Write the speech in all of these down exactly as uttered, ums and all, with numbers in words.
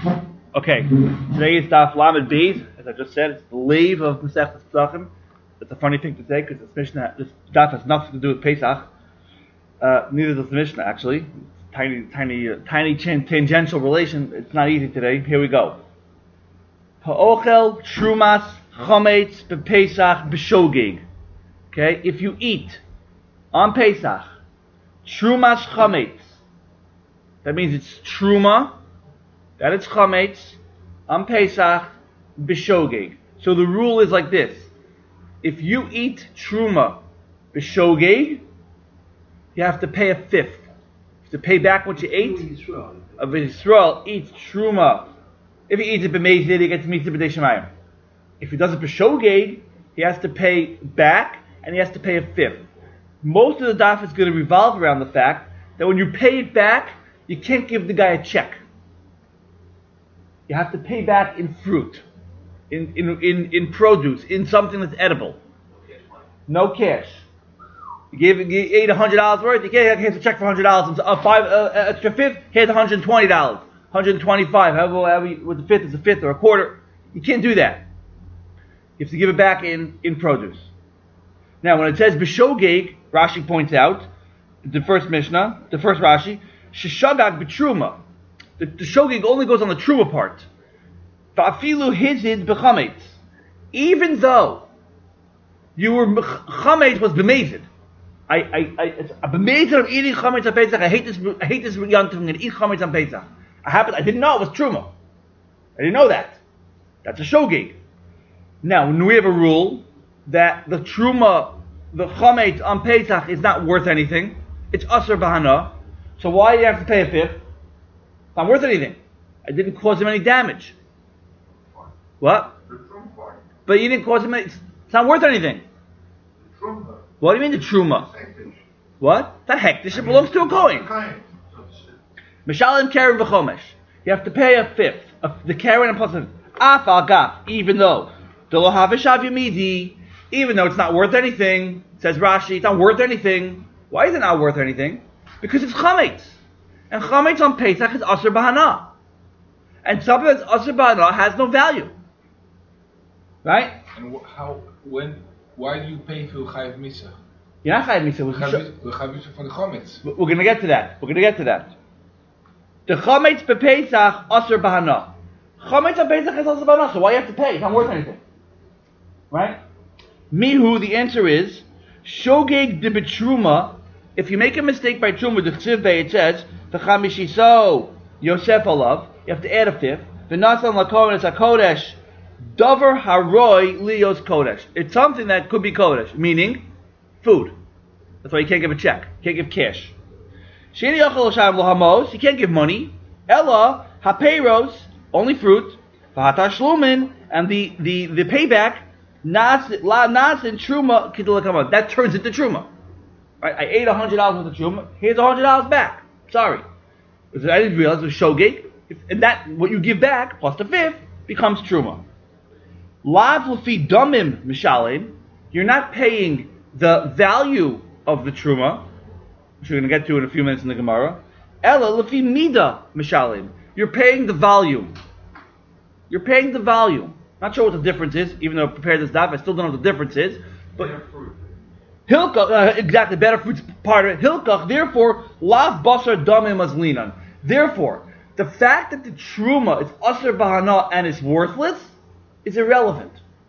Okay, today is Daf Lamed Beis. As I just said, it's the lave of Masechtas Pesachim. It's a funny thing to say because this Mishnah, this Daf has nothing to do with Pesach. Uh, neither does the Mishnah actually. It's tiny, tiny, uh, tiny chan- tangential relation. It's not easy today. Here we go. Ha'ochel Trumas Chometz BePesach B'Shogeg. Okay, if you eat on Pesach Trumas Chometz, that means it's Truma. That it's chametz on Pesach b'shogeg. So the rule is like this: if you eat truma b'shogeg, you have to pay a fifth. You have to pay back what you ate. If Yisrael eats truma, if he eats it b'meizid, he gets mitzvah b'dei shemayim. If he does it b'shogeg, he has to pay back and he has to pay a fifth. Most of the daf is going to revolve around the fact that when you pay it back, you can't give the guy a check. You have to pay back in fruit, in in in, in produce, in something that's edible. No cash. You gave you ate a hundred dollars worth. You can't here's a check for hundred dollars. A five uh, extra fifth. Here's one hundred and twenty dollars. one hundred and twenty-five. However, however, with the fifth is a fifth or a quarter. You can't do that. You have to give it back in in produce. Now, when it says b'shogeg, Rashi points out the first Mishnah, the first Rashi, sheshagag b'truma. The, the shogeg only goes on the truma part. Va'afilu hizid b'chametz. Even though you were chametz was b'mezid. I I I it's a b'mezid of eating chametz on Pesach. I hate this. I hate this yontif. I'm going to eat chametz on Pesach. I happened. I didn't know it was truma. I didn't know that. That's a shogeg. Now when we have a rule that the truma, the chametz on Pesach is not worth anything. It's aser b'hana. So why do you have to pay a fifth? It's not worth anything. I didn't cause him any damage. What? But you didn't cause him any... It's not worth anything. What do you mean the truma? What? That hektish, it belongs to a kohen. Mishalim karen v'chomesh. You have to pay a fifth. A, the karen and plus a af al gaf. Even though the lo havishav yamidi, even though it's not worth anything, says Rashi, it's not worth anything. Why is it not worth anything? Because it's chametz. And chametz on Pesach is aser b'hana. And something that's aser b'hana has no value. Right? And wh- how, when, why do you pay for chayiv misa? You're not chayiv misa. We chayiv misa for the chametz. We're going to get to that. We're going to get to that. The chametz b'Pesach aser b'hana. Chametz on Pesach is aser b'hana, so why you have to pay? It's not worth anything. Right? Mihu, the answer is, shogeg de b'truma. If you make a mistake by truma, the chsiv it says, v'chamishiso Yosef alav, you have to add a fifth. V'nasan lakodesh hakodesh, davar haroi lios kodesh. It's something that could be kodesh, meaning food. That's why you can't give a check, you can't give cash. Sheni yachal l'shav l'hamos, you can't give money. Ella hapeiros, only fruit. V'hatar shlumin, and the the the payback nas la nas and truma kidulakama. That turns into truma. Right? I ate a hundred dollars worth of truma. Here's a hundred dollars back. Sorry, I didn't realize it was shogeg. And that what you give back plus the fifth becomes truma. Lav l'fi damim mishalim. You're not paying the value of the truma, which we're going to get to in a few minutes in the Gemara. Ella l'fi mida mishalim. You're paying the volume. You're paying the volume. Not sure what the difference is, even though I prepared this daf, I still don't know what the difference is. But Hilkach, uh, exactly, better fruits part of it. Hilkach, therefore, lav basar damim azlinan. Therefore, the fact that the truma is aser b'hana and is worthless is irrelevant.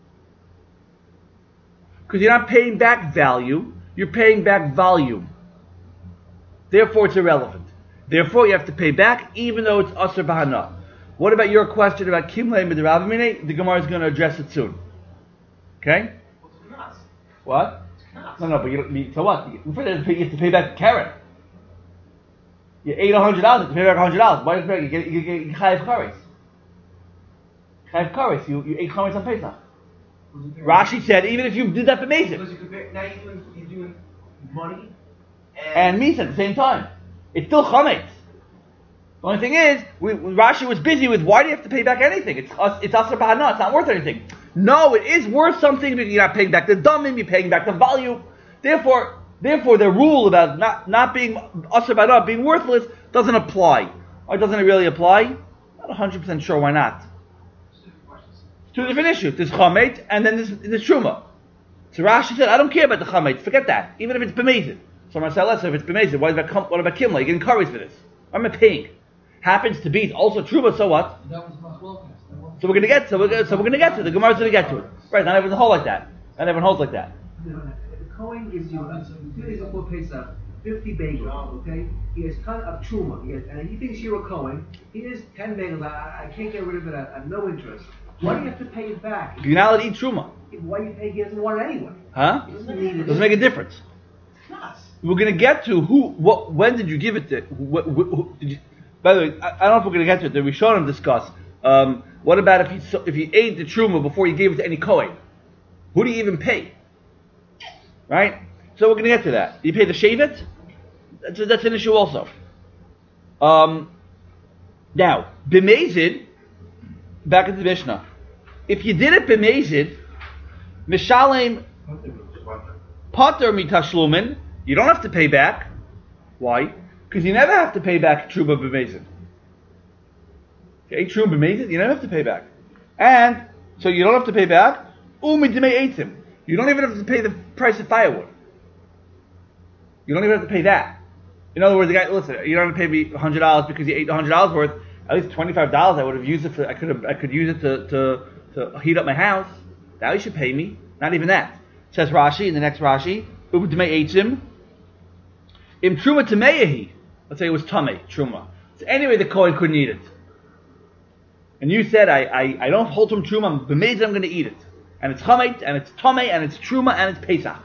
Because you're not paying back value, you're paying back volume. Therefore, it's irrelevant. Therefore, you have to pay back even though it's aser b'hana. What about your question about kimlei midrabimine? The Gemara is going to address it soon. Okay? What? No, no, but you don't, so what? You have to pay back the carrot. You ate a hundred dollars, you have to pay back a hundred dollars. Why do you pay? You get you get chayiv kares. Chayiv kares. You you ate chametz on Pesach. Rashi said even if you did that for Mason. Because you compare, now you're doing, you're doing money and, and Misa at the same time. It's still chametz. The only thing is, we, Rashi was busy with why do you have to pay back anything? It's it's aser b'hana. It's not worth anything. No, it is worth something because you're not paying back the damim, you're paying back the value. Therefore, therefore, the rule about not, not being aser b'hana, being worthless, doesn't apply. Or doesn't it really apply? Not one hundred percent sure why not. Two different issues. There's chametz and then there's, there's truma. So Rashi said, I don't care about the chametz. Forget that. Even if it's b'mezid. So I said, if it's b'mezid, what about what about kimla? You get encouraged for this. I'm a paying. Happens to be it's also truma. So what? So we're gonna get so we're gonna, so we're gonna get to it. The Gemara's gonna get to it. Right? Not everyone's hold like that. Not everyone holds like that. The Kohen gives you two days before Pesach fifty bagels. Okay, he has ton of truma. He has, and he thinks you're a Kohen. He has ten bagels. I, I can't get rid of it. I, I have no interest. Why do you have to pay it back? You're not allowed to eat truma. Why do you pay? He doesn't want it anyway. Huh? He doesn't need it. Doesn't make a difference. We're gonna get to who, what, when did you give it to? Who, who, who, did you, by the way, I, I don't know if we're gonna get to it. The Rishonim discuss. Um, what about if he if he ate the truma before you gave it to any Kohen? Who do you even pay? Right. So we're gonna get to that. You pay the shevet. That's a, that's an issue also. Um, now b'mezid. Back into the Mishnah. If you did it b'mezid, mishalem pater mitashlumin, you don't have to pay back. Why? Because you never have to pay back truma b'mezid. Okay, truma b'mezid, you never have to pay back. And so you don't have to pay back. Umidimei eitim. You don't even have to pay the price of firewood. You don't even have to pay that. In other words, the guy, listen, you don't have to pay me one hundred dollars because you ate one hundred dollars worth. At least twenty-five dollars I would have used it for, I could have, I could use it to, to, to heat up my house. Now you should pay me. Not even that. Says Rashi in the next Rashi, Ubudmei eitim. Im truma tameyahi. Let's say it was tamei, truma. So anyway, the Kohen couldn't eat it. And you said, I, I, I don't hold from truma, I'm b'mezid, I'm going to eat it. And it's chametz, and it's tamei, and it's truma, and it's pesach.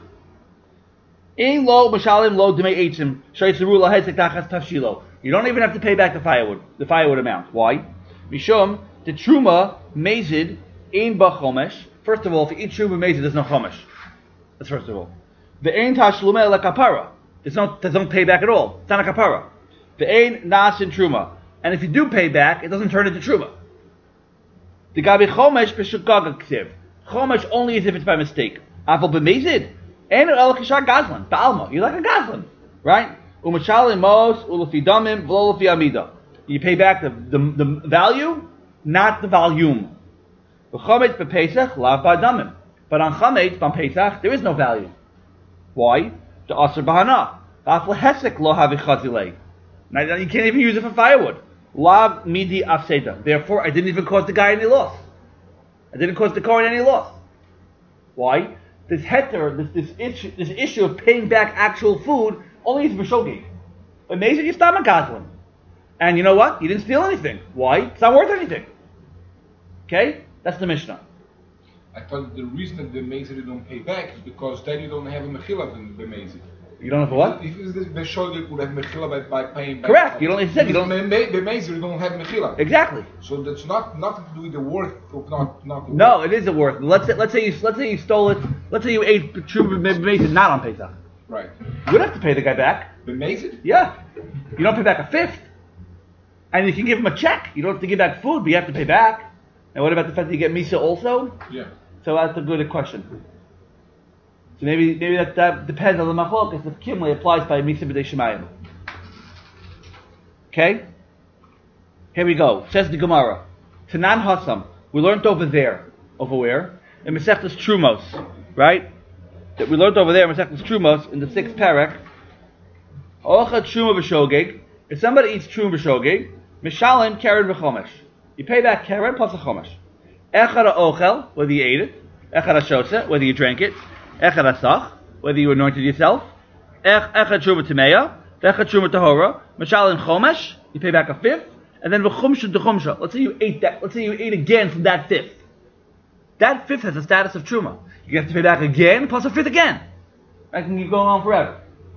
In lo mashalim lo dmei eitim shaytzeru lahezek tachas tafshilo. You don't even have to pay back the firewood, the firewood amount. Why? Mishum the truma mezid in ba chomesh. First of all, if you eat truma mezid, there's no chomesh. That's first of all. The ein tashlumei la kapara. There's no, there's no pay back at all. It's not a kapara. The ein nas in truma. And if you do pay back, it doesn't turn into truma. The gabi chomesh b'shukaga ksiv. Chomesh only as if it's by mistake. Aval b'mezid. Ein el kishar gazlan. Ba'alma. You're like a gazlan. Right? Umashalim mos ulafi damim v'lo lafi amida. You pay back the, the, the value, not the volume. V'chametz b'pesach lav ba'damim. But on chametz b'am pesach there is no value. Why? The aser b'hana. V'af lehesek lo havi chazilei. Now you can't even use it for firewood. Lav midi afseda. Therefore, I didn't even cause the guy any loss. I didn't cause the Kohen any loss. Why? This heter, this this issue, this issue of paying back actual food only is b'shogeg. Amazing, you stop a gazlan. And you know what? You didn't steal anything. Why? It's not worth anything. Okay? That's the Mishnah. I thought the reason that the Mezid don't pay back is because then you don't have a Mechila in the Mezid. You don't have a what? If it's the Beshogeg would have Mechila by, by paying back. Correct. You don't. It said you don't. The Mezid don't have Mechila. Exactly. So that's not nothing to do with the worth of not not. The No, worth. it is a worth. Let's say let's say you let's say you stole it. Let's say you ate true b'mezid not on Pesach. Right. You would have to pay the guy back. The Mezid? Yeah. You don't pay back a fifth. And you can give him a check. You don't have to give back food, but you have to pay back. And what about the fact that you get Misa also? Yeah. So that's a good question. So maybe maybe that, that depends on the machlokas if Kimli applies by Misa b'dei Shemayim. Okay? Here we go. Says the Gemara. Tanan Hasam. We learned over there. Over where? In Masechtas Trumos. Right? That we learned over there in Masechtas Trumos in the sixth parak. Ocha Truma b'shogeg. If somebody eats Truma b'shogeg, Mishalim keren v'chomesh. You pay back keren plus a chomesh. Echad ha'ochel, whether you ate it. Echad ha'shoseh, whether you drank it. Echad ha'sach, whether you anointed yourself. Echad Truma tameya. Echad Truma tahora. Mishalim chomesh, you pay back a fifth. And then v'chumsha d'chumsha. Let's say you ate that. Let's say you ate again from that fifth. That fifth has the status of Truma. You have to pay back again plus a fifth again. I can keep going on forever.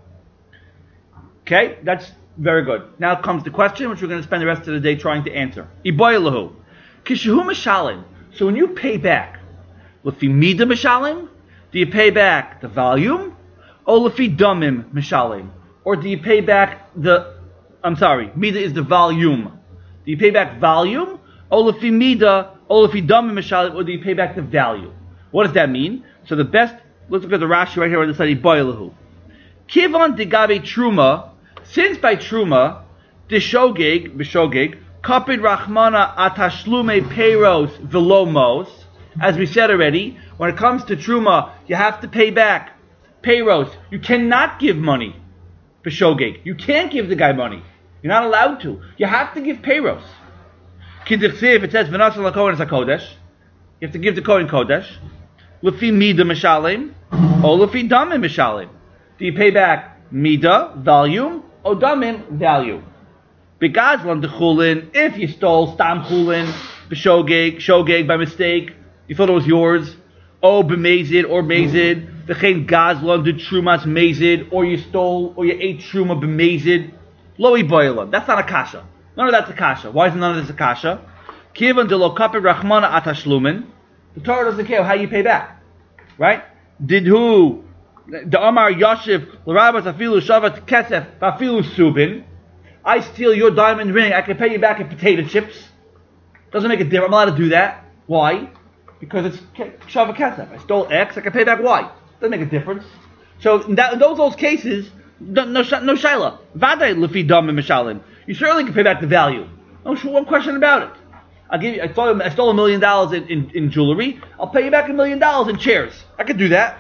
Okay, that's very good. Now comes the question, which we're going to spend the rest of the day trying to answer. Iboilahu. Kishahu mishalim. So when you pay back, lefi mida mishalim, do you pay back the volume, or lefi damim mishalim, or do you pay back the? I'm sorry, mida is the volume. Do you pay back volume, or lefi mida, or lefi damim mishalim, or do you pay back the value? What does that mean? So the best. Let's look at the Rashi right here on the side. Iboilahu. Kivon degabe truma. Since by truma, dishogeg, bishogeg, Kapid Rachmana atashlume peiros velomos. As we said already, when it comes to truma, you have to pay back peiros. You cannot give money for shogeg. You can't give the guy money. You're not allowed to. You have to give peiros. Kidichsiv, it says v'nasa lakohen hakodesh. You have to give the kohen kodesh. Lefi mida mishalim, or lefi damim mishalim. Do you pay back mida, volume, or damim, value? Begazlan de chulin, if you stole stam chulin, b'shogeg, shogeg by mistake, you thought it was yours, o b'mezid or mezid, v'chein gazlan de trumas mezid, or you stole, or you ate truma b'mezid, lo iboilam. That's not a kasha. None of that's a kasha. Why is none of this a kasha? Kivan de lo kapi rachmana atashlumin. The Torah doesn't care how you pay back, right? Did who the Amar Yashiv l'Rabbas afilu shavat kesef afilu subin? I steal your diamond ring, I can pay you back in potato chips. Doesn't make a difference. I'm allowed to do that. Why? Because it's shavat kesef. I stole X, I can pay back Y. Doesn't make a difference. So in, that, in those those cases, no no, no shaila. Vaday lefi dam mishalim. You certainly can pay back the value. No one question about it. I'll give you, I stole, I stole a million dollars in, in, in jewelry. I'll pay you back a million dollars in chairs. I could do that.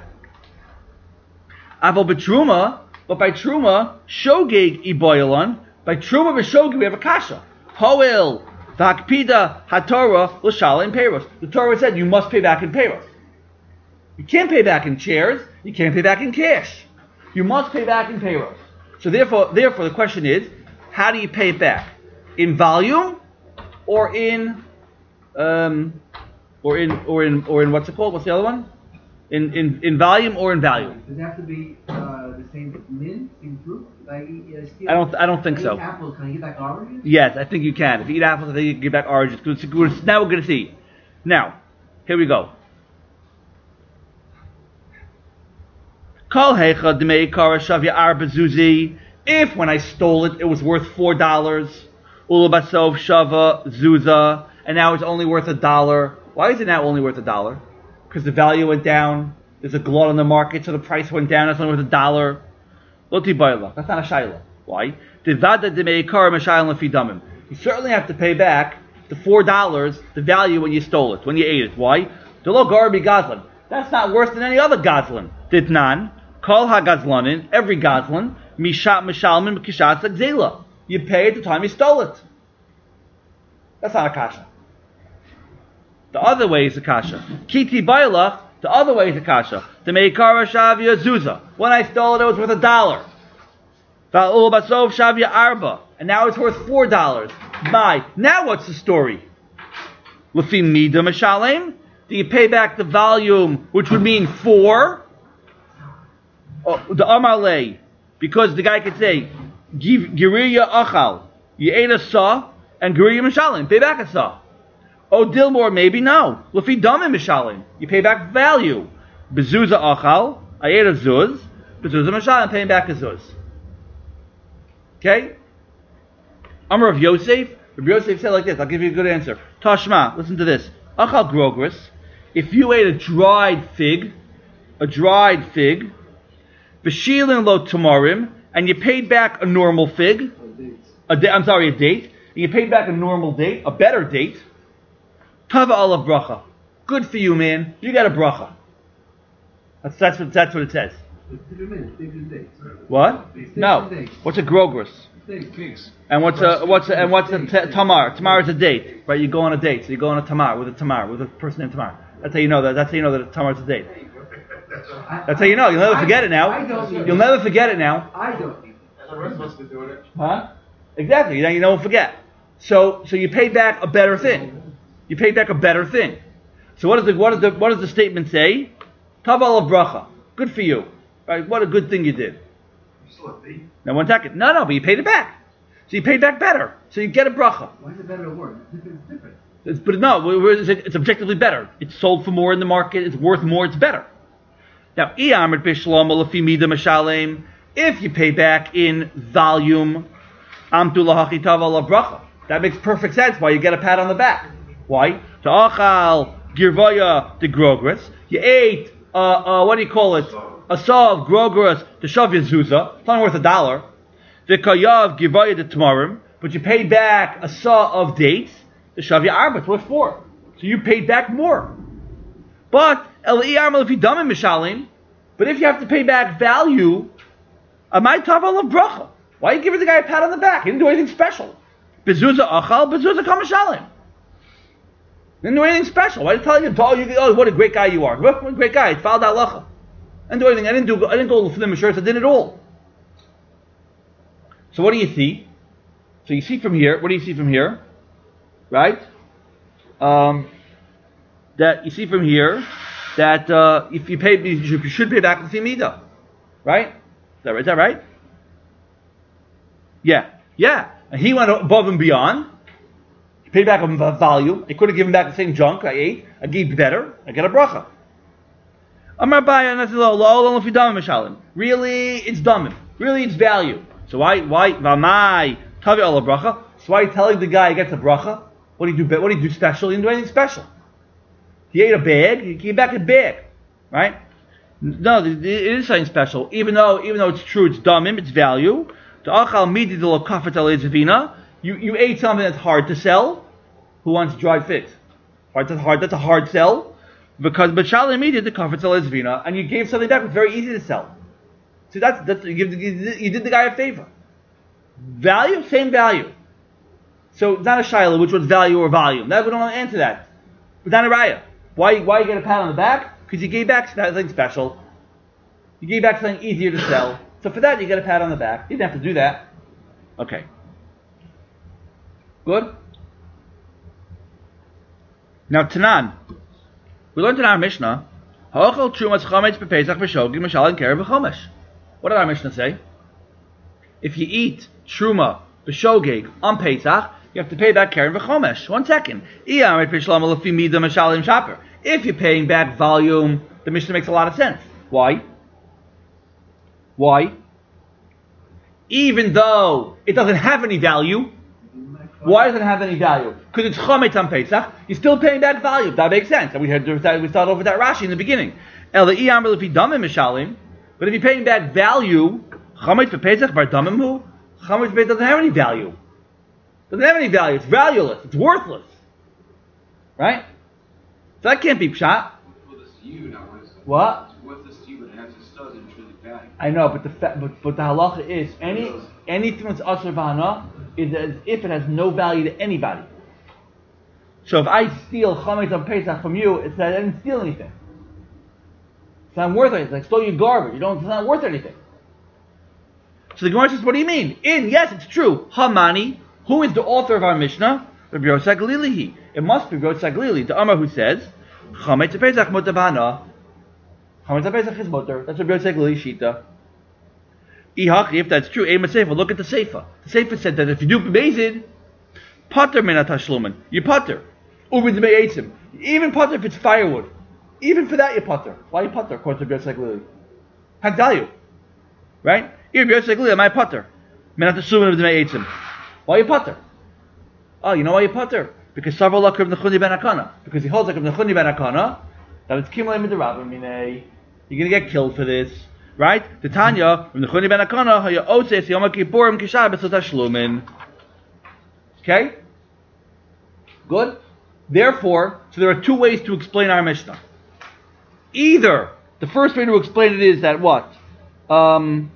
Aval b'truma, but by truma, shogeg iboyalon. By truma b'shogeg we have a kasha. Hoel v'hakpida haTorah l'shala in peiros. The Torah said you must pay back in peiros. You can't pay back in chairs. You can't pay back in cash. You must pay back in peiros. So therefore, therefore the question is, how do you pay it back? In volume? Or in, um, or in, or in, or in what's it called? What's the other one? In in, in volume or in value? Does it have to be uh, the same min, same fruit? Like, uh, steal, I don't. I don't think I so. eat apples, can I get back oranges? Yes, I think you can. If you eat apples, I think you can get back oranges. Now we're going to see. Now, here we go. Kol hecha d'mei kara shavya arba zuzi. If when I stole it, it was worth four dollars. Ulabasov shava zuza, and now it's only worth a dollar. Why is it now only worth a dollar? Because the value went down. There's a glut on the market, so the price went down. It's only worth a dollar. Loti bayla. That's not a shayla. Why? Divada demeikar mashayla fidamim. You certainly have to pay back the four dollars, the value when you stole it, when you ate it. Why? Delo garbi gazlan. That's not worse than any other gazlan. Ditnan kol hagazlanin. Every gazlan mishat mishalmin kishat zela. You pay at the time you stole it. That's not a kasha. The other way is a kasha. Kiti bailach, the other way is a kasha. The meikara shavya zuza. When I stole it, it was worth a dollar. Va'ul basov shavya arba. And now it's worth four dollars. My. Now what's the story? Lefi mida mishalem? Do you pay back the volume, which would mean four? Oh, the amalei. Because the guy could say, give Giriya Achal. You ate a saw, and Giriya Mishalim. Pay back a saw. Oh, Dilmore, maybe no. Lefi Damim Mishalim. You pay back value. Bezuza Achal. I ate a zuz. Bezuza Mishalim. Paying back a zuz. Okay? Amar of Yosef. Rabbi Yosef said like this. I'll give you a good answer. Tashma. Listen to this. Achal Grogris. If you ate a dried fig, a dried fig, V'shilin lo tamarim, and you paid back a normal fig, a da- I'm sorry, a date, and you paid back a normal date, a better date, tava alav bracha. Good for you, man. You got a bracha. That's, that's, what, that's what it says. What? No. What's a grogris? Figs. And what's a what's a, and what's a t- tamar? Tamar is a date, right? You go on a date, so you go on a tamar with a tamar with a person named Tamar. That's how you know that. That's how you know that a tamar is a date. That's how you know. You'll never forget it now. You'll never forget it now. I don't. Huh? Exactly. Now you don't forget. So so you paid back a better thing. You paid back a better thing. So what does the what does the what does the statement say? Taval of bracha. Good for you. Right? What a good thing you did. Now one second. No, no, but you paid it back. So you paid back better. So you get a bracha. Why is it better or worse? It's different. It's, but no, it's objectively better. It's sold for more in the market. It's worth more. It's better. Now, if you pay back in volume, that makes perfect sense why you get a pat on the back. Why? Ta'achal girvaya de grogris. You ate, uh, uh, what do you call it? A saw of grogris, the shavya zuza. It's only worth a dollar. V'kayav girvaya de tamarim. but you paid back a saw of dates, the Shavya Arba, it's worth four. So you paid back more. But, but if you have to pay back value, why are you giving the guy a pat on the back? He didn't do anything special. Bezuzah achal, bezuzah kamashalim. Didn't do anything special. Why are you telling him, oh, you, oh, what a great guy you are. What a great guy. It's fouled halacha. I didn't do anything. I didn't do. I didn't go for the mishurts. I did it all. So what do you see? So you see from here. What do you see from here? Right? Um, that you see from here that uh, if you pay, you should, you should pay back the midah. Right? Is that right? Is that right? Yeah. Yeah. And he went above and beyond. He paid back a value. I could have given back the same junk I ate. I gave better. I get a bracha. Really, it's dumb. Really, it's value. So why, why, v'amai tavi ala bracha? So why are you telling the guy he gets a bracha? What do you do? What do you do special? You didn't do anything special. He ate a bag. He gave back a bag, right? No, it is something special. Even though, even though it's true, it's dumb. It's value. You you ate something that's hard to sell. Who wants dried figs? Hard to hard. That's a hard sell. Because b'shalom did the kafetzel ezvina, and you gave something back that's very easy to sell. So that's that's you, give, you did the guy a favor. Value, same value. So it's not a shiloh, which was value or volume. That we don't want to answer that. It's not a raya. Why why you get a pat on the back? Because you gave back something special. You gave back something easier to sell. So for that you get a pat on the back. You didn't have to do that. Okay. Good. Now Tanan. We learned in our Mishnah, what did our Mishnah say? If you eat truma b'shogeg on Pesach, you have to pay back keren v'chomesh. One second. If you're paying back volume, the Mishnah makes a lot of sense. Why? Why? Even though it doesn't have any value, why does it have any value? Because it's chometz on Pesach. You're still paying back value. That makes sense. And we had we started over with that Rashi in the beginning. But if you're paying back value, chometz for Pesach bar damim hu, chometz for Pesach doesn't have any value. Doesn't have any value. It's valueless. It's worthless. Right? So that can't be pshat. What? I know, but the fa- but but the halacha is any anything that's asur b'hana is as if it has no value to anybody. So if I steal chametz on Pesach from you, it's that I didn't steal anything. It's not worth anything. I stole your garbage. You don't. It's not worth anything. So the Gemara says, "What do you mean?" In yes, it's true. Hamani, who is the author of our Mishnah? Rabbi Yosef Glili. It must be Rabbi Yosef Glili, the Amar who says, "Chametz Pesach mutar b'hana." Chametz Pesach is mutar. That's Rabbi Yosef Glili shita. If that's true, look at the Seifa. The Seifa said that if you do B'mezid, Pater Minat Hashlumen, you Pater. Ubid Me'etzim. Even Pater if it's firewood. Even for that you Pater. Why you Pater? According to Rabbi Yosef Glili. Has value. Right? Here, Rabbi Yosef Glili, my Pater. Minat Hashlumen of the Me'etzim. Why you Pater? Oh, you know why you Pater? Because Sarva Lakar B'nechuni Ben Akana. Because he holds like B'nechuni Ben Akana, that it's Kimlei Midrabim Minei. You're going to get killed for this. Right? The Tanya from the Chuni Ben Akana, Haya Oses Yom Kippurim Kisha B'Sot Hashlumin. Okay? Good? Therefore, so there are two ways to explain our Mishnah. Either, the first way to explain it is that what? Um,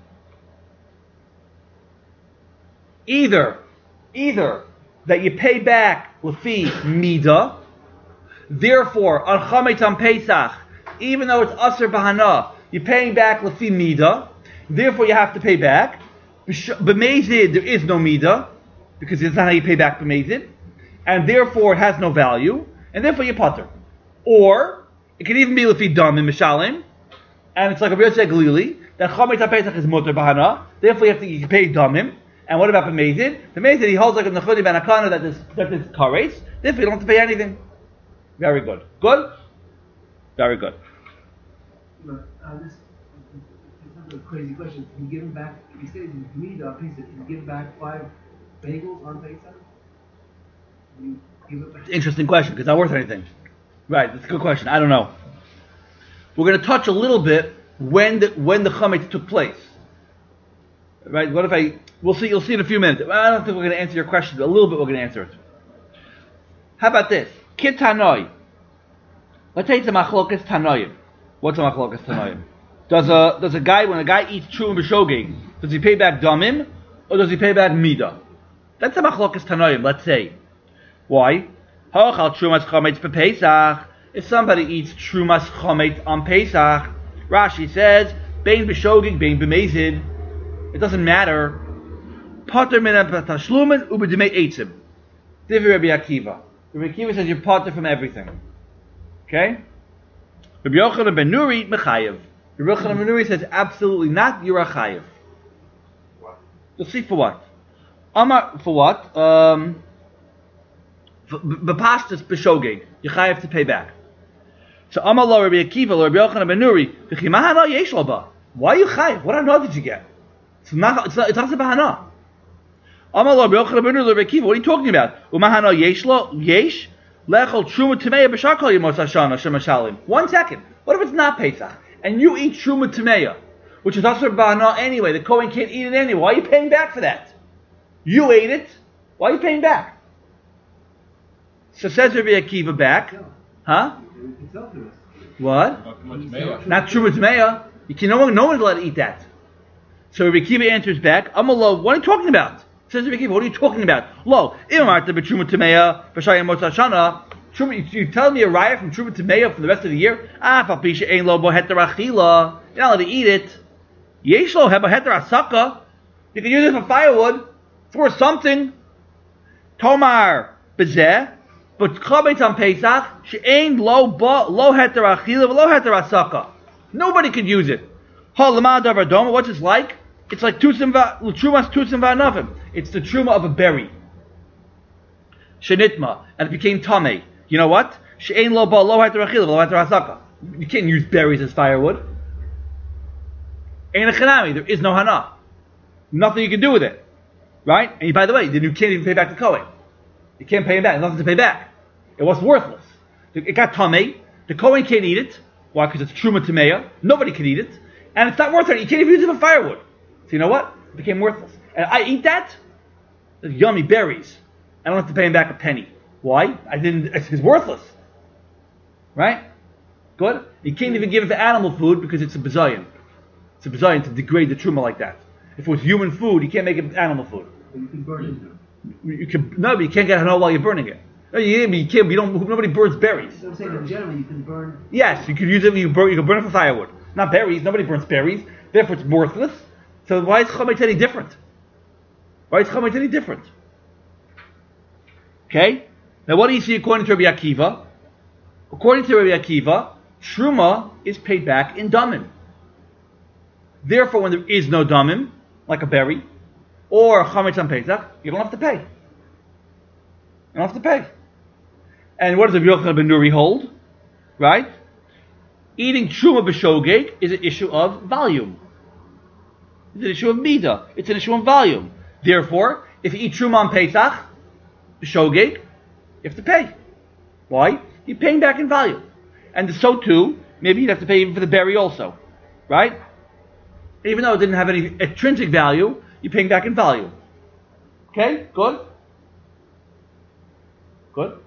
either, either that you pay back Lefi Mida, therefore, on Chametz on Pesach, even though it's Asur B'Hana, you're paying back Lefi Mida, therefore you have to pay back. B'mezid, there is no Mida, because it's not how you pay back B'mezid, and therefore it has no value, and therefore you Pater. Or, it can even be Lefi Dam in Mishalim, and it's like a Rabbi Yosef Glili, that Chametz HaPesach is Mutar B'Hana, therefore you have to you pay Damim, and what about B'mezid? B'mezid, he holds like a Nechuni Ben Akana that is, that is Kares, therefore you don't have to pay anything. Very good. Good? Very good. But, uh, this it's not a crazy question. Can you give him back? If you say it's Mida on Pesach, can you give him back five bagels on Pesach? Can you give it back? Interesting question, because it's not worth anything. Right, that's a good question. I don't know. We're going to touch a little bit when the when the chametz took place. Right? What if I? We'll see. You'll see in a few minutes. I don't think we're going to answer your question, but a little bit we're going to answer it. How about this? Kit Tanoi. Let's say it's a machlokas Tanoim. What's a machlokas Tanoim? Does a does a guy when a guy eats truma b'shogeg, does he pay back damim or does he pay back mida? That's a machlokas Tanoim. Let's say. Why? Hachal trumas chometz b'Pesach. If somebody eats trumas chometz on Pesach, Rashi says bein b'shogeg bein b'mezid. It doesn't matter. Pater min tashlumin ubedimei eitzim. Divi Rabbi Akiva. Rabbi Akiva says you're pater from everything. Okay? Rabbi Yochanan ben Nuri mechayev. Rabbi Yochanan ben Nuri says absolutely not. You're a chayev. You'll see for what. Amar for what? Um, B'pastas b'shogeg. You chayev to pay back. So Amar lo Rabbi Akiva, Rabbi Yochanan ben Nuri. V'chimahana yesh lo ba. Why are you chayev? What hana did you get? It's not. It's not. It's not bahana. Amar lo Rabbi Yochanan ben Nuri, Rabbi Akiva. What are you talking about? Umahana yesh lo yesh lechol truma tameya b'shakol yemos hashana shemashalim. One second. What if it's not Pesach and you eat truma tameya, which is also bahana anyway? The Kohen can't eat it anyway. Why are you paying back for that? You ate it. Why are you paying back? So says Rabbi Akiva back, huh? What? Not truma tameya. You can no one, no one's allowed to eat that. So Rabbi Akiva answers back, Amalo, what are you talking about? Says Rabbi Akiva, what are you talking about? Lo, imarta b'truma tameya b'shayim motz hashana. Truma, you tell me a raya from truma tameya for the rest of the year? Ah, papisha ein lo bo heter achila. You're not allowed to eat it. Yesh lo heba heter asaka. You can use it for firewood, for something. Tomar bezeh, but chametz on Pesach she'ein lo bo lo heter achila v'lo heter asaka. Nobody could use it. Ha l'ma davar doma. What's it like? It's like tusim va trumas tusim va'anavim. It's the truma of a berry. Shenitma, and it became tamei. You know what? She'ein lo ba lo hater achila lo hater hasaka. You can't use berries as firewood. Ein echanami. There is no hana. Nothing you can do with it, right? And by the way, then you can't even pay back the Kohen. You can't pay him back. There's nothing to pay back. It was worthless. It got tamei. The Kohen can't eat it. Why? Because it's truma tameya. Nobody can eat it, and it's not worth it. You can't even use it for firewood. So you know what? It became worthless. And I eat that. Those yummy berries. I don't have to pay him back a penny. Why? I didn't. It's worthless, right? Good. You can't even give it to animal food because it's a bizayon. It's a bizayon to degrade the truma like that. If it was human food, you can't make it animal food. But you can burn it. You can no, but you can't get hana while you're burning it. No, you, you can't. You don't. Nobody burns berries. So I'm saying in general, you can burn. Yes, you can use it. You burn. You can burn it for firewood. Not berries. Nobody burns berries. Therefore, it's worthless. So why is chametz any different? Why is chametz any different? Okay. Now, what do you see according to Rabbi Akiva? According to Rabbi Akiva, truma is paid back in damim. Therefore, when there is no damim, like a berry, or chametz on Pesach, you don't have to pay. You don't have to pay. And what does Rabbi Yochanan ben Nuri hold? Right? Eating truma b'shogeg is an issue of volume. It's an issue of midah. It's an issue of volume. Therefore, if you eat truma on Pesach, b'shogeg, you have to pay. Why? You're paying back in volume. And so too, maybe you'd have to pay even for the berry also. Right? Even though it didn't have any intrinsic value, you're paying back in volume. Okay? Good? Good?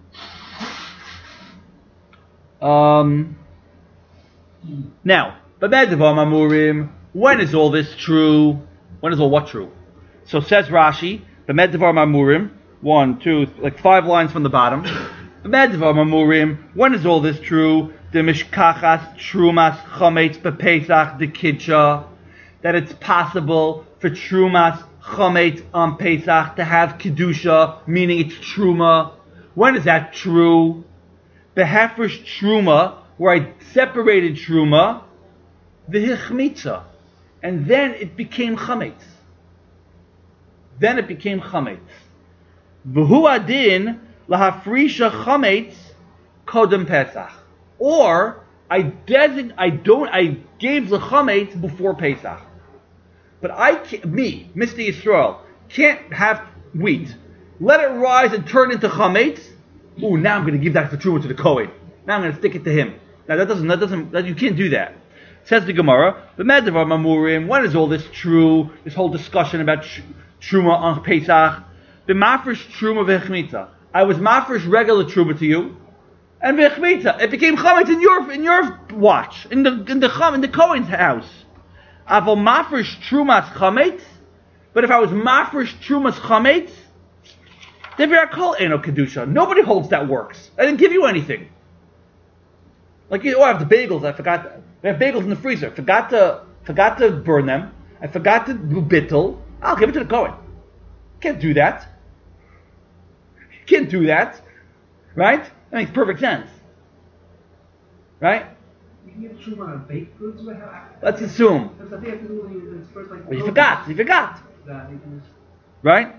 Um, now, when is all this true? When is all what true? So says Rashi, B'med Devar Mamurim, one, two, like five lines from the bottom. B'med Devar Mamurim, when is all this true? The Mishkachas Trumas Chometz B'Pesach the Kidsha, that it's possible for Trumas Chometz on Pesach to have Kedusha, meaning it's Truma. When is that true? The Hefresh Truma, where I separated Truma, the Hichmitza, and then it became Chametz. Then it became Chametz. V'hu adin lahafrisha Chametz kodem Pesach. Or I design, I don't, I gave the Chametz before Pesach. But I can't, me, Mister Yisrael, can't have wheat. Let it rise and turn into Chametz. Ooh, now I'm going to give that for Truma to the Kohen. Now I'm going to stick it to him. Now that doesn't, that doesn't, that, you can't do that. Says the Gemara, "B'medavar mamurim." When is all this true? This whole discussion about tr- truma on Pesach. B'mafresh truma v'chmita. I was mafresh regular truma to you, and v'chmita. It became chametz in your in your watch in the in the chum in the Kohen's house. Aval mafresh trumas chametz. But if I was mafresh trumas chametz, then v'rakol eno kedusha. Nobody holds that works. I didn't give you anything. Like, oh, I have the bagels. I forgot. We have bagels in the freezer. Forgot to forgot to burn them. I forgot to do bittel. I'll give it to the Kohen. Can't do that. Can't do that, right? That makes perfect sense, right? You can get truma on baked goods. Let's assume. That's the thing you have to do when it's first like. Well, you forgot. You forgot, That you can just- right?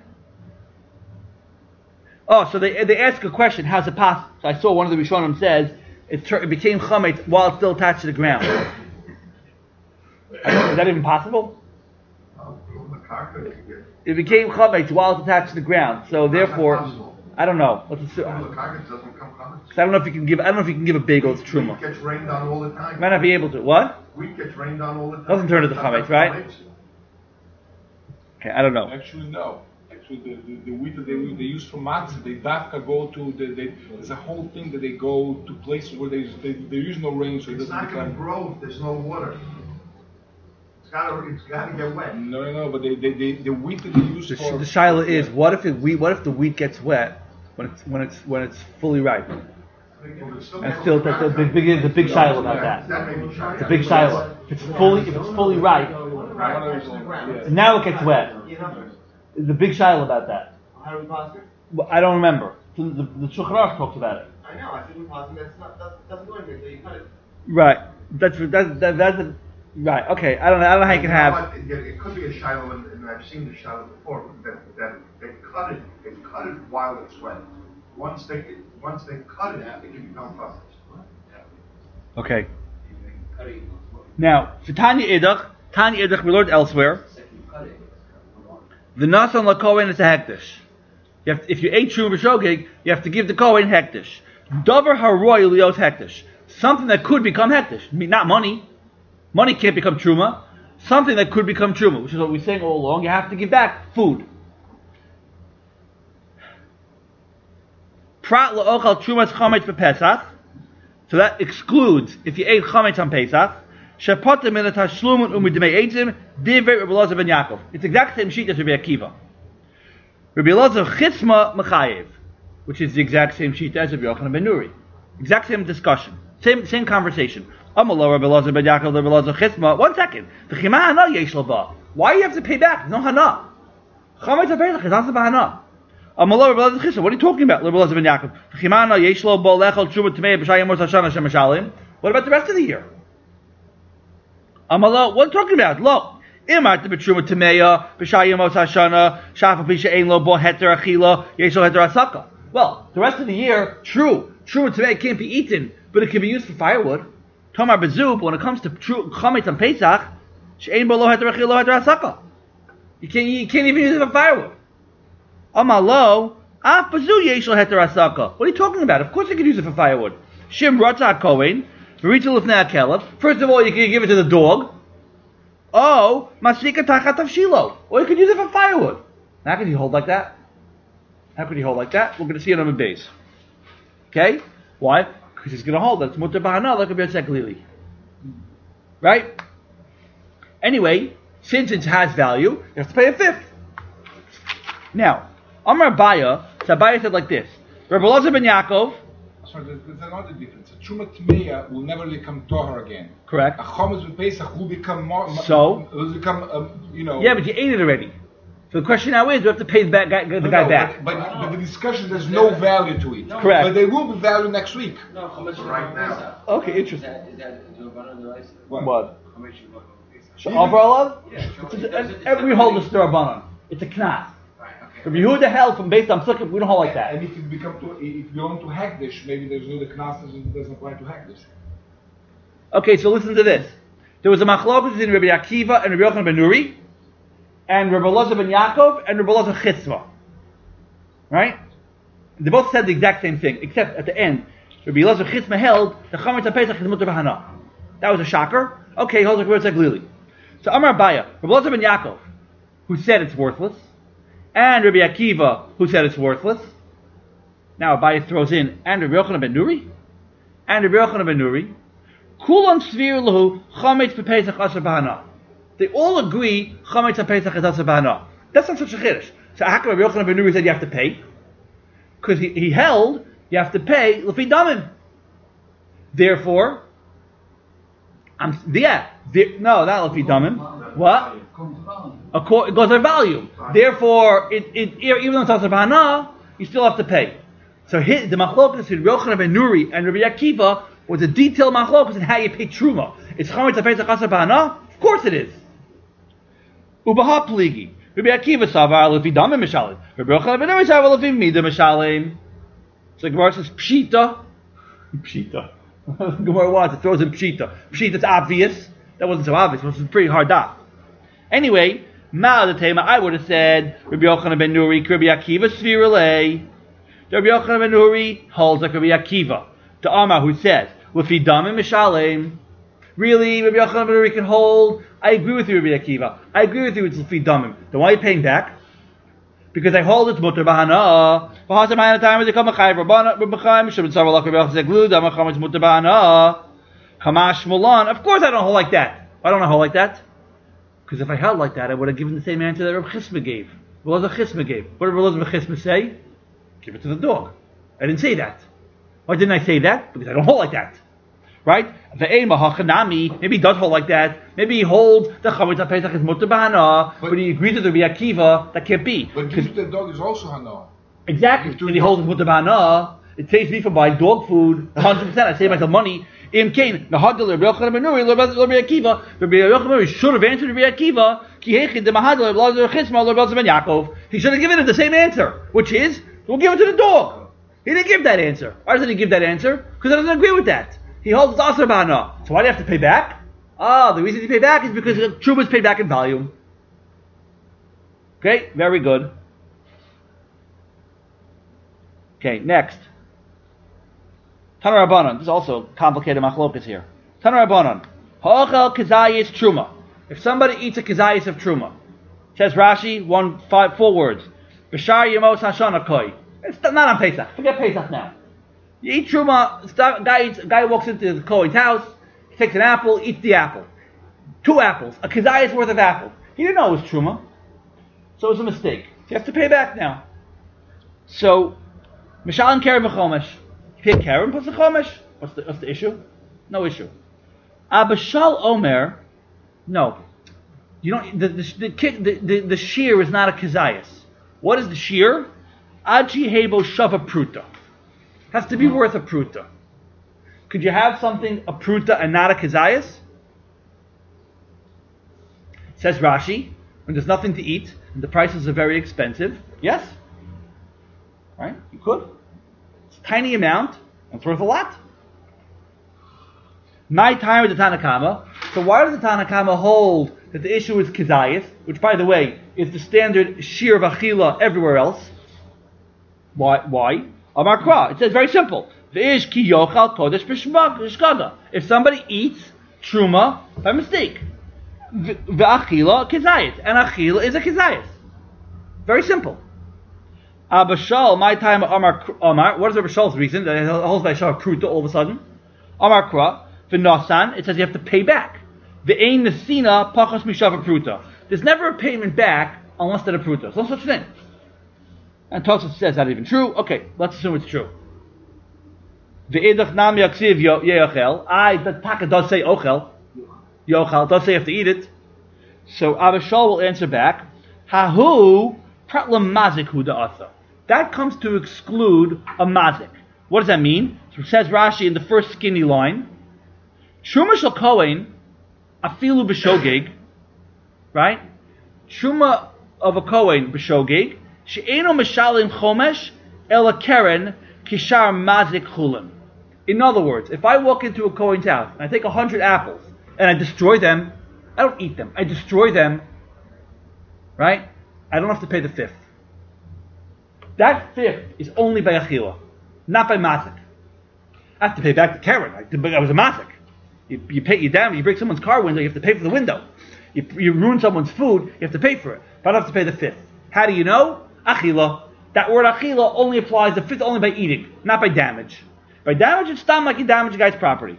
Oh, so they they ask a question. How's it possible? So I saw one of the Rishonim says it, tur- it became chametz while it's still attached to the ground. Is that even possible? It became chametz while it's attached to the ground. So therefore, I don't know. Let's assume. I don't know if you can give. I don't know if you can give a bagel as truma. Wheat gets rained on all the time. Might not be able to. What? Wheat gets rained on all the time. Doesn't turn into chametz, right? Okay, I don't know. Actually, no. Actually, the, the, the wheat that they, they use for matzah, they dafka go to, the, they, there's a whole thing that they go to places where there's, they, there is no rain, so it It's doesn't not going to become... grow if there's no water. It's got to it's got to get wet. No, no, no, but they, they, they, the wheat that they use The, for... the shiloh is what if it wheat? What if the wheat gets wet when it's when it's when it's fully ripe? Well, it's still And still, that's the big, big, the big shiloh about that. That may be shy. It's a big shiloh. If it's fully if it's fully ripe, Yeah. now it gets wet. There's a big shiloh about that. How do we pause it? Well, I don't remember. The, the, the Shulchan Aruch talks about it. I know, I think we pause it, that's not, that doesn't go anywhere, so you cut it. Right. That's that's that, that's a, right. Okay. I don't know. I don't know how you can You know have. what? It, it could be a shiloh, and, and I've seen the shiloh before. That, that they cut it. They cut it while it's wet. Once they once they cut it, it can become puffed. Okay. Now, for Tanya Idach, Tanya Idach, we learned elsewhere. The Nasan LaKohen is a hektish. You have to, if you ate Truma B'Shogeg, you have to give the Kohen hektish. Dover Haroy Lios hektish. Something that could become hektish. I mean, not money. Money can't become Truma. Something that could become Truma, which is what we're saying all along. You have to give back food. Prat la'ochal Trumas Chametz b'Pesach. So that excludes if you ate Chametz on Pesach. Shapotem min tashlum umidmei eitzim divrei Rabbi Elazar ben Yaakov. It's the exact same sheet as Rabbi Akiva. Rabbi Elazar chisma mechayev, which is the exact same sheet as Rabbi Yochanan ben Nuri. Exact same discussion, same same conversation. Amalo Rabbi Elazar ben Yaakov, Rabbi Elazar chisma. One second, the chima hana yesh lo ba. Why do you have to pay back? There's no hana. Chametz on Pesach is not the hana. Amalo Rabbi Elazar chisma. What are you talking about, Rabbi Elazar ben Yaakov? The chima hana yesh lo ba lechol truma tmei b'shayim mos hashana shem mashalim. What about the rest of the year? Amalo, what are you talking about? Look, imart b'truma tameya b'shayim mos hashana shafa pisha ein lo bo heter achila yesho heter asaka. Well, the rest of the year, true, truma tameya can't be eaten, but it can be used for firewood. Tomar bezub, when it comes to true chametz on Pesach, she'ein bo lo heter achila lo heter asaka. You can't, you can't even use it for firewood. Amalo, af bezu yesho heter asaka. What are you talking about? Of course you can use it for firewood. Shim rotza kohen. First of all, you can give it to the dog. Oh, masika tachat avshilo. Or you could use it for firewood. How could you hold like that? How could you hold like that? We're going to see it on the base. Okay? Why? Because he's going to hold that. It's mutter bahana like a b'yatzek. Right? Anyway, since it has value, you have to pay a fifth. Now, Amar Abaya, so Abaya said like this. Rabbi Elazar ben Yaakov. Sorry, there's, there's another difference. A Truma Tmeya will never become Tohar again. Correct. A Chametz Pesach will become more. So? Will become, um, you know. Yeah, but you ate it already. So the question now is, do you have to pay the, back, guy, the no, guy no, back? But, but, but the discussion, there's no value to it. Correct. But there will be value next week. No, chametz Right now. Pesach. Okay, Is interesting. that, is that Rabbanan D'Oraisa? What? What? Chametz Shabbat Pesach. So, overall, Yeah, it's it a, doesn't- it's every not hold really- is Rabbanan. It's a knas. Right, okay. If you the hell from based on sukkah, we don't hold like that. And if you become to, if you belong to Hagdish, maybe there's no the Knas doesn't, doesn't apply to Hagdish. Okay, so listen to this. There was a machlokus in Rabbi Akiva and Rabbi Yochanan ben Nuri, and Rabbi Elazar ben Yaakov and Rabbi Elazar Chisma. Right? They both said the exact same thing, except at the end, Rabbi Elazar Chisma held the Chametz HaPesach is mutter b'hana. That was a shocker. Okay, he holds like words like Lili. So Amar Abaya, Rabbi Elazar ben Yaakov, who said it's worthless, and Rabbi Akiva, who said it's worthless. Now Abaya throws in, and Rabbi Yochanan ben Nuri, and Rabbi Yochanan ben Nuri, Kulam Svir Lahu Chametz B'Pesach Asher B'Hana. They all agree Chametz B'Pesach is Asher B'Hana. That's not such a chiddush. So how come Rabbi Yochanan ben Nuri said you have to pay? Because he, he held you have to pay Lefi Damim. Therefore, I'm yeah. The, no, not Lefi Damim. What? Accord, it goes by volume. Therefore, it, it, even though it's Asher B'Hana, you still have to pay. So his, the machlokas between Rabbi Yochanan ben Nuri and Rabbi Akiva was a detailed machlokas in how you pay truma. It's chametz pesach asar b'hana? Of course it is. Ubaha pligi. Rabbi Akiva savar lefi damim mishalim. Rabbi Yochanan ben Nuri savar lefi mida mishalim. So the Gemara says pshita. Pshita. Gemara wants it throws in pshita. Pshita, it's obvious. That wasn't so obvious. It was a pretty hard dot. Anyway, ma the tema I would have said Rabbi Yochanan ben Nuri, Rabbi Akiva svirale. Rabbi Yochanan ben Nuri holds like Rabbi Akiva. To Amar, who says, "Lefi damim mishalem." Really, Rabbi Yochanan ben Nuri can hold. I agree with you, Rabbi Akiva. I agree with you. It's lefi damim. Then why are you paying back? Because I hold it's mutar b'hana. V'hasam ma'ana time when they come achayiv rabbanan b'chaim shem tzarva lach Rabbi Yochanan zeglu damar chametz mutar b'hana. Kamash mulan. Of course, I don't hold like that. Why don't I hold like that? Because if I held like that, I would have given the same answer that Rabbi Chisma gave. What did Rabbi Chisma gave? What did Rabbi Chisma say? Give it to the dog. I didn't say that. Why didn't I say that? Because I don't hold like that. Right? Maybe he does hold like that. Maybe he holds the chametz pesach is mutar b'hana, but he agrees with the Rabbi Akiva. That can't be. But give the dog is also hana. Exactly. And he holds mutar b'hana. It saves me from buying dog food. one hundred percent. I save myself money. Im kain nahadel Rabbi Yochanan ben Nuri Rabbi Akiva. Rabbi Yochanan ben Nuri should have answered Rabbi Akiva. Ki hechid demahadel Rabbi Chisma Rabbi ben Yaakov. He should have given it the same answer, which is we'll give it to the dog. He didn't give that answer. Why doesn't he give that answer? Because he doesn't agree with that. He holds it's asar b'hana. So why do you have to pay back? Ah, the reason you pay back is because truma is paid back in volume. Okay, very good. Okay, next. Tana Rabbanan. This is also complicated machlokas here. Tana Rabbanan. Ha'ochel kazayis truma. If somebody eats a kazayis of truma, says Rashi, one, five, four words. B'shar yemos hashana koi. It's not on Pesach. Forget Pesach now. You eat truma. Start, guy, eats, guy walks into the Kohen's house. He takes an apple, eats the apple. Two apples. A kazayas worth of apples. He didn't know it was truma. So it was a mistake. He has to pay back now. So, Mishalim Keren v'chomesh. Pay Keren plus the chomesh. What's the, what's the issue? No issue. Abashal Omer. No. You don't, the, the, the, the, the, the shear is not a kazayas. What is the shear? Aji hebo shava pruta. Has to be worth a pruta. Could you have something a pruta and not a kazayas? Says Rashi, when there's nothing to eat and the prices are very expensive, yes, right? You could. It's a tiny amount and it's worth a lot. My time with the Tanakama. So why does the Tanakama hold that the issue is kazayas, which by the way is the standard shear of achila everywhere else? Why? Why? Amar Kra. It says very simple. V'ish ki yochal kodesh b'shkada. If somebody eats truma by mistake, v'achila kizayis, and achila is a kizayis. Very simple. Abashal, my time Amar Amar. What is Abashal's reason that it holds by Shah Pruta all of a sudden? Amar Kra. V'nasan. It says you have to pay back. V'ein nesina pachas mishava pruta. There's never a payment back unless they're a pruta. There's no such thing. And Tosfos says that's even true. Okay, let's assume it's true. Ve'edach nam yaksiv ye'ochel. I, the Taka does say ochel. Yochel does say you have to eat it. So Abishal will answer back. Hahu pratlam mazik hu da'asa. That comes to exclude a mazik. What does that mean? So it says Rashi in the first skinny line. Truma shel kohen afilu b'shogeg. Right? Truma of a kohen b'shogeg. She'eno mishalim chomesh ela keren kishar mazik chulim. In other words, if I walk into a Kohen's house and I take a hundred apples and I destroy them, I don't eat them. I destroy them, right? I don't have to pay the fifth. That fifth is only by achila, not by mazik. I have to pay back the keren. I was a mazik. You, you pay you damage. You break someone's car window. You have to pay for the window. You, you ruin someone's food. You have to pay for it. But I don't have to pay the fifth. How do you know? Achila. That word achila only applies the fifth only by eating, not by damage. By damage, it's done like you damage a guy's property.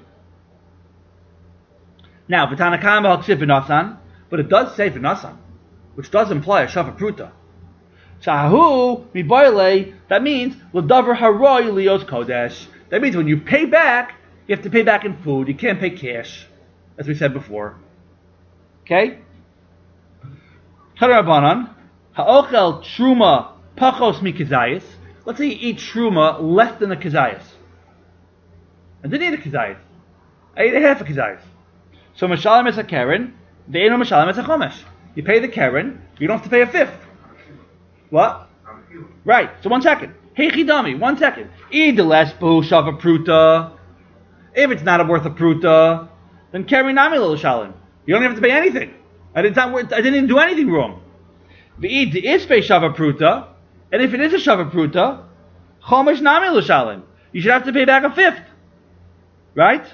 Now, v'tanakama haksiv v'nasan, but it does say v'nasan, which does imply a shava pruta. Shahu miboyle. That means l'davar haroy lios kodesh. That means when you pay back, you have to pay back in food. You can't pay cash, as we said before. Okay? Charabanan ha'ochel truma pachos mikizayis. Let's say you eat truma less than a kizayis. I didn't eat a kizayis. I ate a half a kizayis. So mashalim is a keren. Ve'eno mashalim is a chomesh. You pay the keren. You don't have to pay a fifth. What? Right. So one second. Hey chidami. One second. Eat the less bu shava pruta. If it's not a worth a pruta, then keren nami lo shalim. You don't have to pay anything. I didn't. I didn't do anything wrong. Ve'id the ispe shava pruta. And if it is a shava pruta, chomesh nami lo shalim. You should have to pay back a fifth. Right?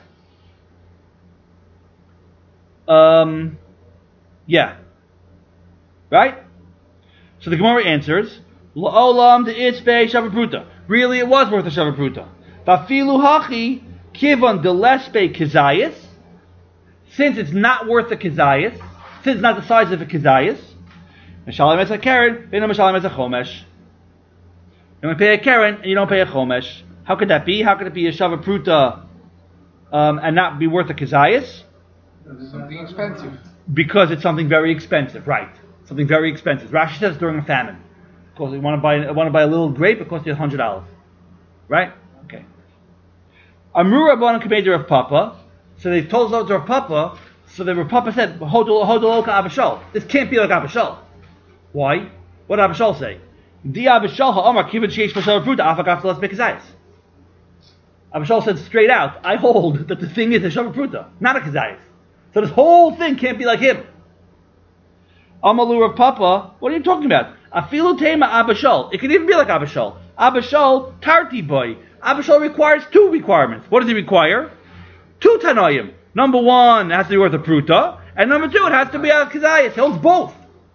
Um, yeah. Right? So the Gemara answers, La'olam de itzbei shavapruta. Really, it was worth a shavapruta. Vafilu hachi kivon de lespe kizayis. Since it's not worth a kizayis, since it's not the size of a kizayis, Mishalim es a keren, then Mishalim es a chomesh. You pay a keren and you don't pay a chomesh. How could that be? How could it be a shavapruta um, and not be worth a kizayis? Something expensive. Because it's something very expensive, right? Something very expensive. Rashi says during a famine. Because you want to buy, want to buy a little grape, it costs you a hundred dollars, right? Okay. Amru Rabbanan Kabeder of Papa. So they told us to Rav Papa. So the Rav Papa said, "Hodoloka Abishal. This can't be like Abishal. Why? What did Abishal say? Di Abishal ha'amar kibbutz sheish b'shavar pruta afagav telas bekazayis. Abishal said straight out, I hold that the thing is a shavar pruta, not a kazayis. So this whole thing can't be like him. Amalu Rav Papa, what are you talking about? Afilu tema Abishal. It can even be like Abishal. Abishal tarti boy. Abishal requires two requirements. What does he require? Two tanoim. Number one, it has to be worth a pruta, and number two, it has to be a kazayis. He holds both.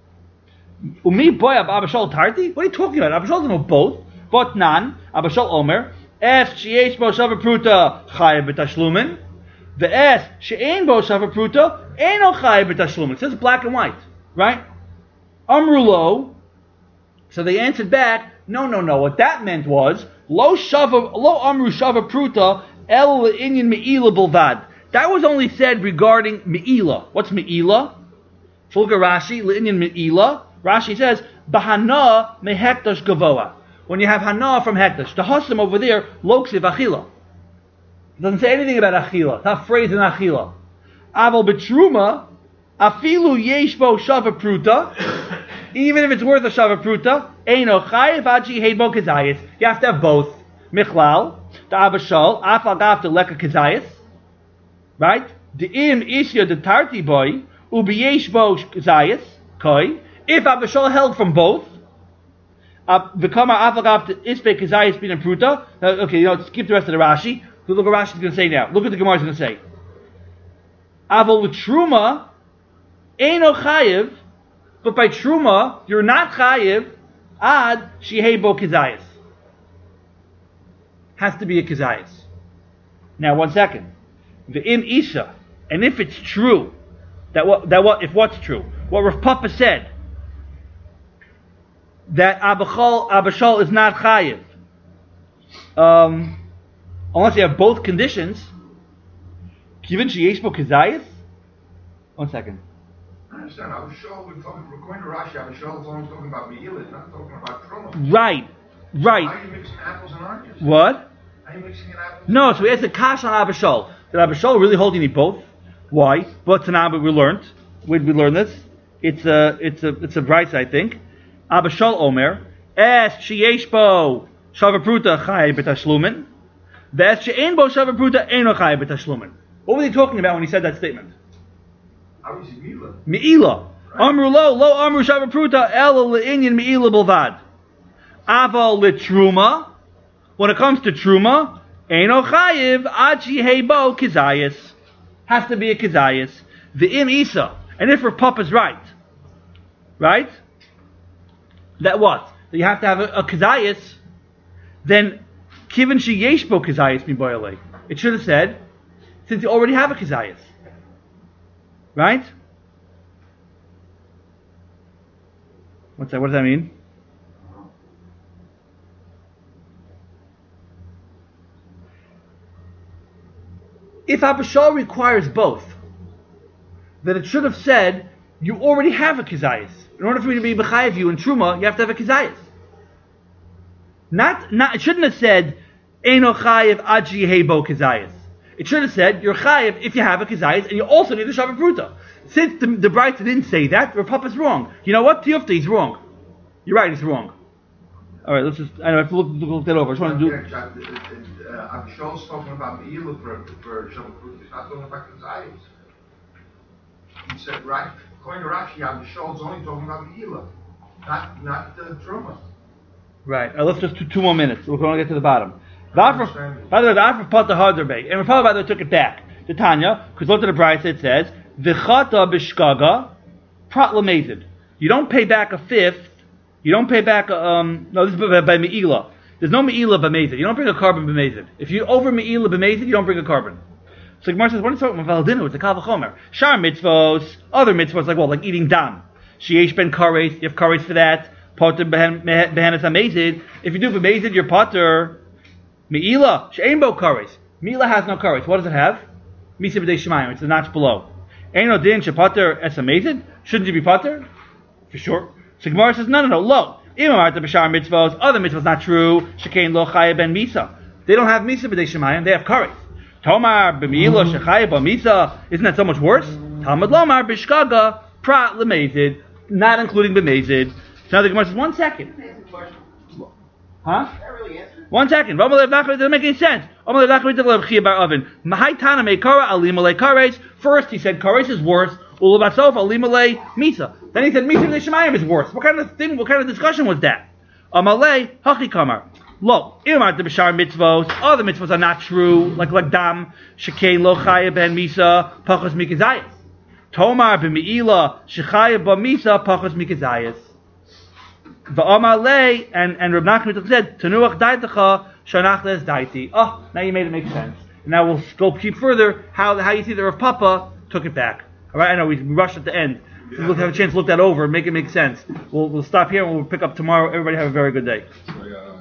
Umi boy Abishal tarti? What are you talking about? Abishal doesn't know both. But nan Abishal Omer. Es sheyesh bo shavar pruta chayav b'tashlumin. The es she'ein bo shavar pruta eino chayav b'tashlumin. It says black and white, right? Amrulo. So they answered back, no, no, no. What that meant was lo shavar, lo amru shavar pruta el le'inyan me'ila bilvad. That was only said regarding me'ila. What's me'ila? So look at Rashi, le'inyan me'ila. Rashi says bahana mehektash gavoa. When you have hana from hektash, the hasim over there loksiv achila. It doesn't say anything about achila. It's not phrased in achila. Aval betruma afilu yesh bo shava pruta. Even if it's worth a shava pruta, eino chayev achi heid bo kazayis. You have to have both. Michlal, the abashal, afal gaf the leka kazayis. Right? The im isya the tarti boy ubiyesh bo kazayis koi. If abashal held from both, become afal gaf the ispe kazayis bin pruta. Okay, you know, skip the rest of the Rashi. Look what Rashi's going to say now. Look what the Gemara is going to say. Aval with truma, eino chayev, but by truma you're not chayev ad shehei bo kizayis. Has to be a kizayis. Now one second. The im isha, and if it's true that what that what if what's true, what Rav Papa said that Abishal Abishal is not chayev. Um. Unless you have both conditions. Given sheyesh bo kizayis. One second. I understand. Abishal, we're talking, we're going to Rashi. Abishal is only talking about me'ila, it's not talking about truma. Right, right. How are you mixing apples and oranges? What? How are you mixing an apples? No, so it's a kash on Abishal. Did Abishal really hold you need both? Why? But Tanaba we learned. Where did we learn this? It's a, it's a, it's a bright, I think. Abishal Omer. Es sheyesh bo shavar pruta chay b'tashlumin. What were they talking about when he said that statement? Obviously, me'ila. Me'ila. Amru lo, lo amru shavar pruta, el le'inyan me'ila bilvad. Aval litruma. When it comes to truma, eino chayiv ad shehei bo kizayis. has to be a Kazayas. The Im Isa. And if Rav Papa is right, right? That what? That you have to have a, a Kazayas, then Kivin Sheyesh Bo Kazayas Miboyale. It should have said, since you already have a Kazayas. Right? What's that? What does that mean? If Abishal requires both, then it should have said, you already have a Kizayas. In order for me to be B'chayev you in Truma, you have to have a Kizayas. Not, not, it shouldn't have said, Eino Chayev Aji Hebo Kizayas. It should have said, you're Chayev if you have a Kizayas, and you also need a Shabbat Pruta. Since the, the Braita didn't say that, Rav Papa's wrong. You know what? Tiyufta, he's wrong. You're right, he's wrong. Alright, let's just, I know, I have to look, look, look that over. I just want to do... Abishal's talking about Me'ilah for, for Shabbat Pruta. He's not talking about Kazayas. He said, right, according to Rashi, Abishal's only talking about Me'ilah, not, not uh, Truma. Right, uh, let's just do two more minutes. We're going to get to the bottom. By the way, the Afra Pata Harderbe, and Rav Papa, by the way, took it back. The Tanya, because look at the Braisa, it says, V'chata b'shkaga prat lamezid. You don't pay back a fifth. You don't pay back a, um, no, this is by, by Me'ilah. There's no Me'ilah b'mezid. You don't bring a carbon b'mezid. If you over Me'ilah b'mezid, you don't bring a carbon. So Gemara says, what is talking about Valadinu? It's a Kal V'chomer. Shar mitzvos, other mitzvos, like what? Like eating dam. Sheyesh ben kares, you have kares for that. Potter behanas amazid. If you do b'mezid, you're potter. Me'ilah, she'ein bo kares. Me'ilah has no kares. What does it have? Misa b'dei shemayim. It's the notch below. Eino din shepater es amazid. Shouldn't you be pater? For sure. So Gemara says, no, no, no, lo. Imamarta b'shar mitzvos. Other mitzvos not true. Shekein lo chaya ben misa. They don't have misa b'dei shemayim. They have kares. Tomar b'mi'ila shechaya b'misa. Isn't that so much worse? Talmud lomar b'shkaga prat lemezid. Not including b'mezid. So now the Gemara says, one second. Huh? One second. Doesn't make any sense. First he said kares is worse. Misa. Then he said Misa b'dei shemayim is worse. What kind of thing? What kind of discussion was that? Amalei haki kamar. Lo, imar the b'shar mitzvos. All the mitzvos are not true. Like like dam shekein lo chaya ben misa pachos mikazayis. Tomar b'mi'ila shechaya b'misa pachos mikazayis. V'amalei and and Reb Nachman said tenuach daitacha shanachles daiti. Oh, now you made it make sense. Now we'll go keep further how how you see that Rav Papa took it back. All right, I know we rushed at the end. So we'll have a chance to look that over, make it make sense. We'll we'll stop here and we'll pick up tomorrow. Everybody have a very good day. So, yeah.